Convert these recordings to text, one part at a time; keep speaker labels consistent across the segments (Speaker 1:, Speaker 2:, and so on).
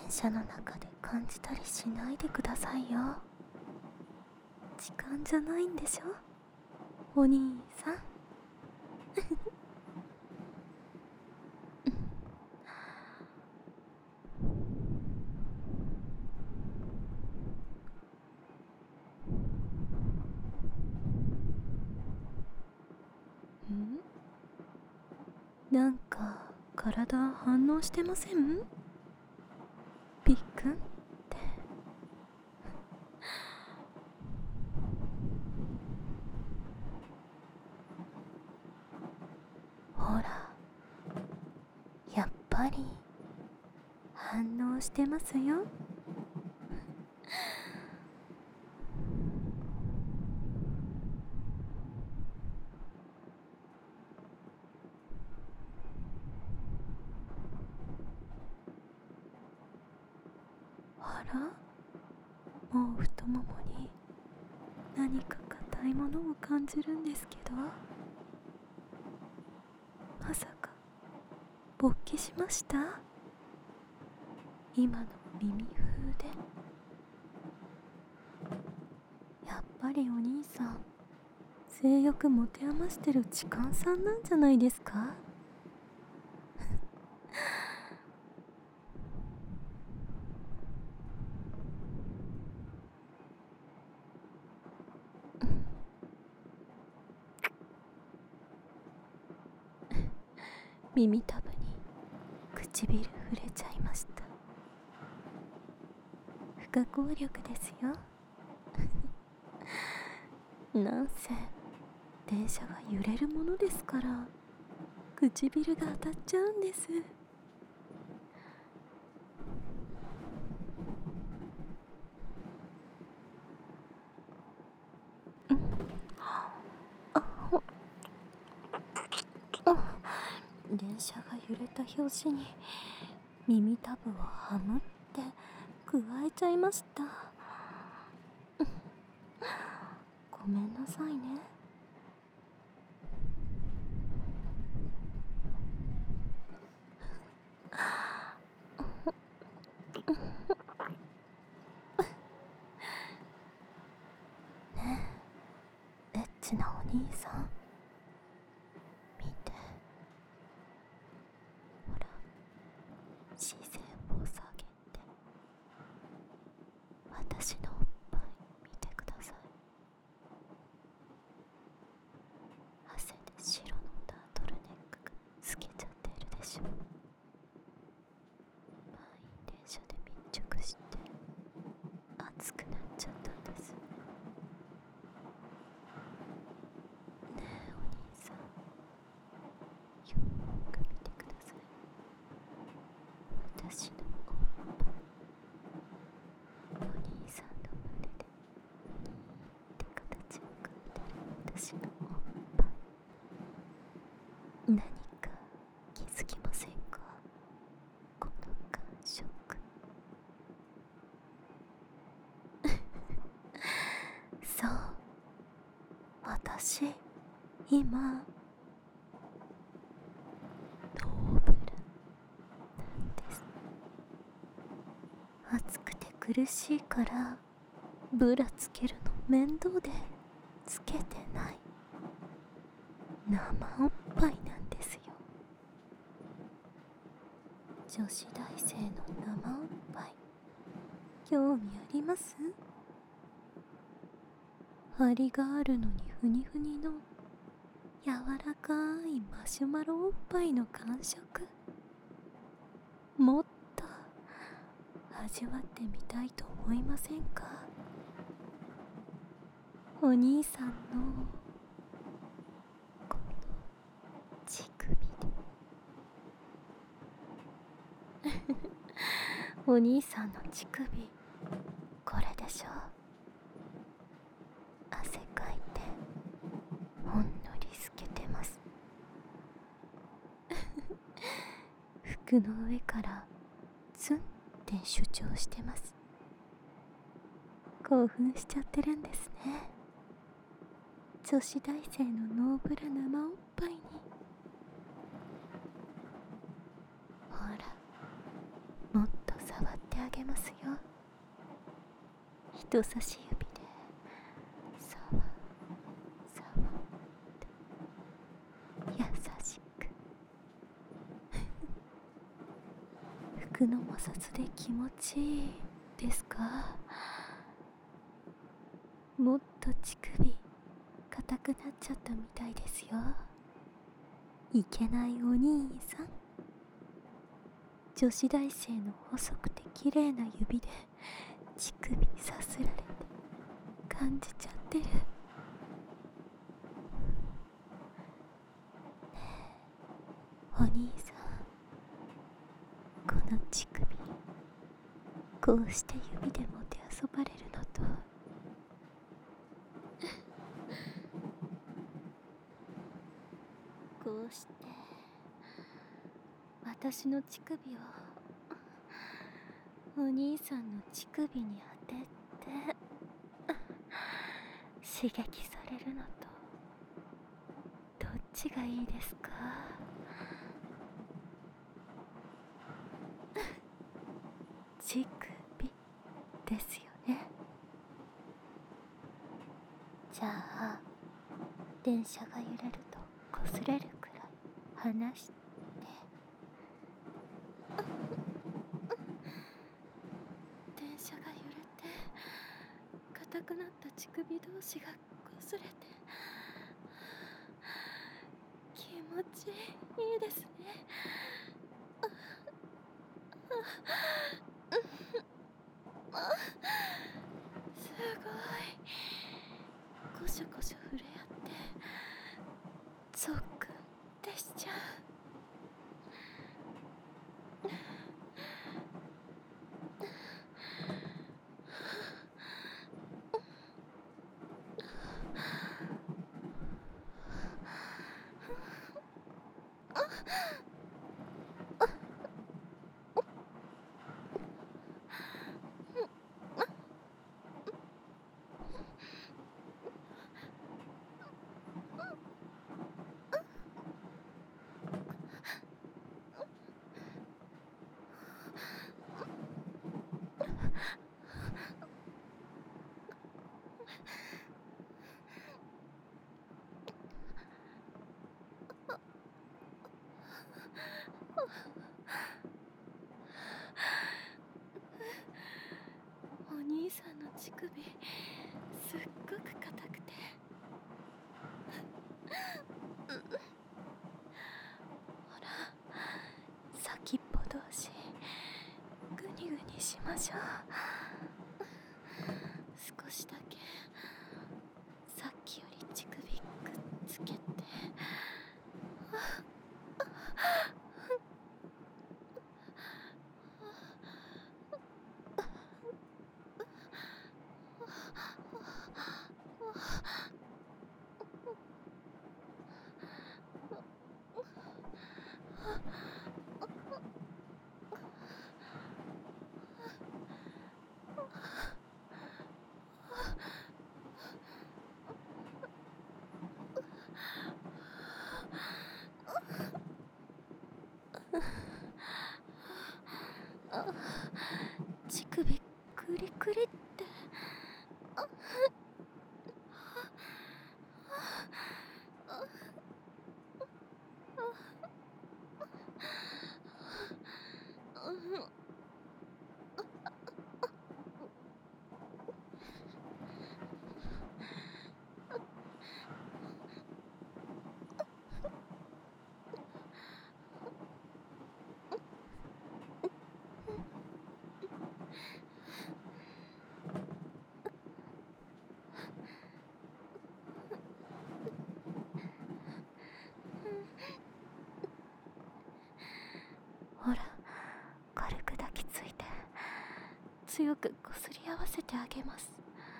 Speaker 1: 車の中で感じたりしないでくださいよ。時間じゃないんでしょ、お兄さん。なんか体反応してません？ピックンって。ほら、やっぱり反応してますよ。あら、もう太ももに何か硬いものを感じるんですけど、まさか勃起しました？今の耳風で。やっぱりお兄さん、性欲持て余してる痴漢さんなんじゃないですか？耳たぶに唇触れちゃいました。不可抗力ですよ。なんせ電車が揺れるものですから、唇が当たっちゃうんです。電車が揺れた拍子に耳たぶをハムって加えちゃいました。ごめんなさいね。ねえ、エッチなお兄さん、見て。ほら、視線を下げて、私のおっぱい見てください。汗で白のタートルネックが透けちゃっているでしょ。満員電車で密着して熱くなっちゃったんです。ねえお兄さん、よーく見てください。私のおっぱい、お兄さんの胸でニーって形を描いてる私のおっぱい、何か気づきませんか？この感触。そう、私今ノーブラなんです。暑くて苦しいからブラつけるの面倒でつけてない生おっぱいなんですよ。女子大生の生おっぱい、興味あります？張りがあるのにふにふにの柔らかいマシュマロおっぱいの感触、もっと味わってみたいと思いませんか？お兄さんのこの乳首で。お兄さんの乳首、これでしょ。汗かいてほんのり透けてます。服の上からツンって主張してます。興奮しちゃってるんですね。女子大生のノーブラ生おっぱいに。ほら、もっと触ってあげますよ。人差し指でさわさわと優しく服の摩擦で気持ちいいですか？もっと乳首硬くなっちゃったみたいですよ。いけないお兄さん。女子大生の細くて綺麗な指で乳首さすられて感じちゃってる。ねえお兄さん、この乳首こうして指でもて遊ばれるのとこうして私の乳首をお兄さんの乳首に当てて刺激されるのとどっちがいいですか？乳首ですよね。じゃあ電車が揺れると擦れるくらい離して電車が揺れて硬くなった乳首同士が擦れて気持ちいいですね。すごいコショコショ触れ合ってゾクってしちゃう。お兄さんの乳首すっごく硬くてほら先っぽ同士グニグニしましょう。少しだけさっきより乳首くっつけて乳首クリクリってほら軽く抱きついて強くこすり合わせてあげます。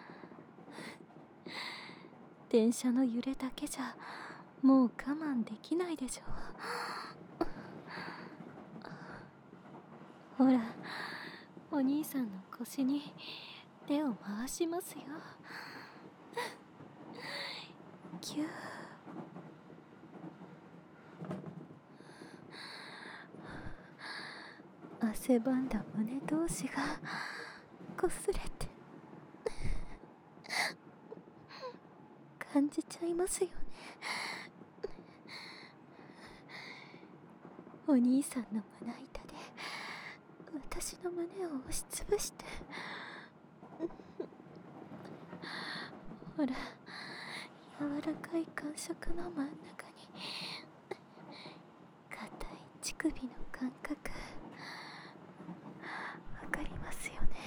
Speaker 1: 電車の揺れだけじゃもう我慢できないでしょう。ほらお兄さんの腰に手を回しますよ。キュー。あ汗ばんだ胸同士がこすれて感じちゃいますよね。お兄さんの胸板で私の胸を押しつぶしてほら、柔らかい感触の真ん中に硬い乳首の感覚わかりますよね。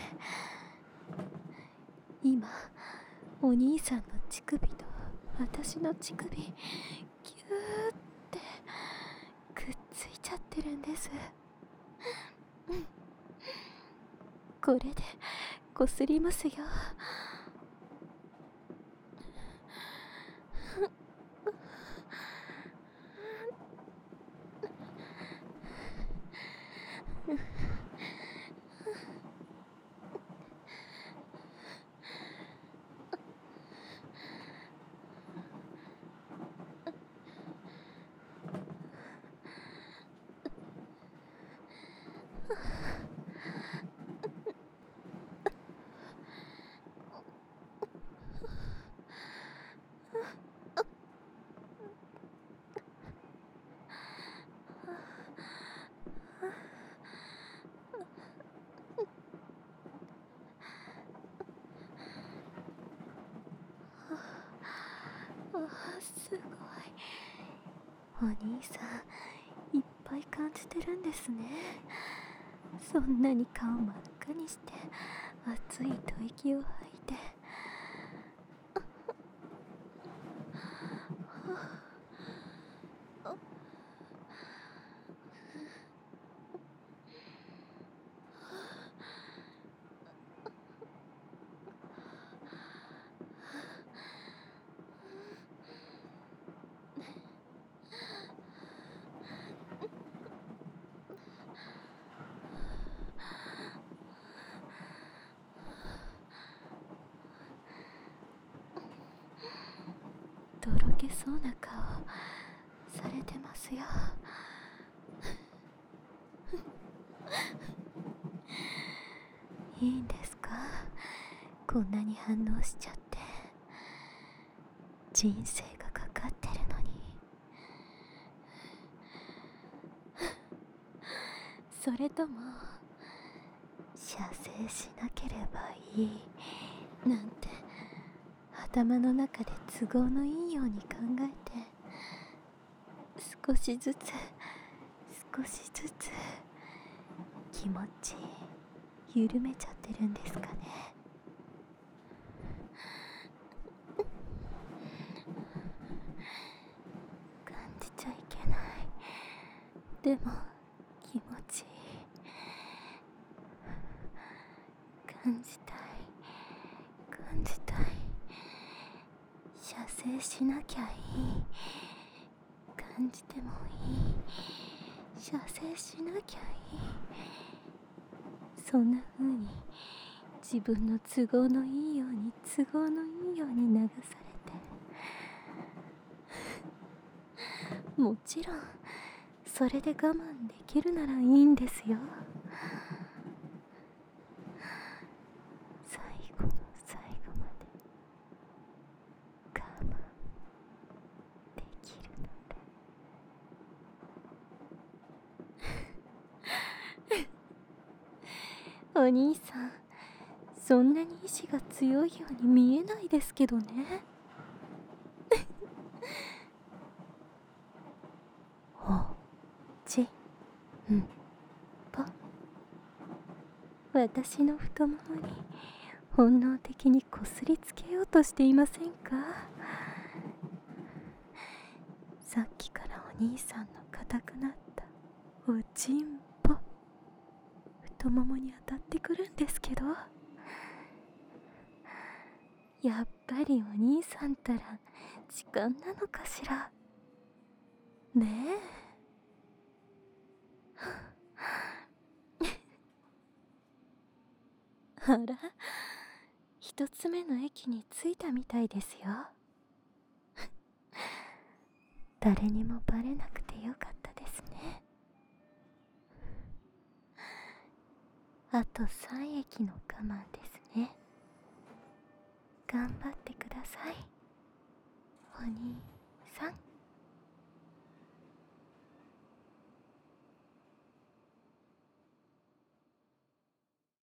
Speaker 1: 今お兄さんの乳首と私の乳首ギューってくっついちゃってるんです。これでこすりますよ。すごい。お兄さんいっぱい感じてるんですね。そんなに顔真っ赤にして熱い吐息を吐いてとろけそうな顔されてますよ。いいんですか、こんなに反応しちゃって。人生がかかってるのに。それとも射精しなければいいなんて頭の中で都合のいいように考えて、少しずつ気持ち緩めちゃってるんですかね。感じちゃいけない。でも気持ちいい。感じたい。射精しなきゃいい。感じてもいい。射精しなきゃいい。そんな風に自分の都合のいいように流されてもちろんそれで我慢できるならいいんですよ。最後の最後まで我慢できるのでお兄さん、そんなに意志が強いように見えないですけどね。おちんぽ、私の太ももに本能的にこすりつけようとしていませんか？さっきからお兄さんの硬くなったおちんぽ、太ももに当たってくるんですけど、やっぱりお兄さんたら時間なのかしらねえ。あら、一つ目の駅に着いたみたいですよ。誰にもバレなくてよかったですね。 あと3駅の我慢ですね。頑張ってください、お兄。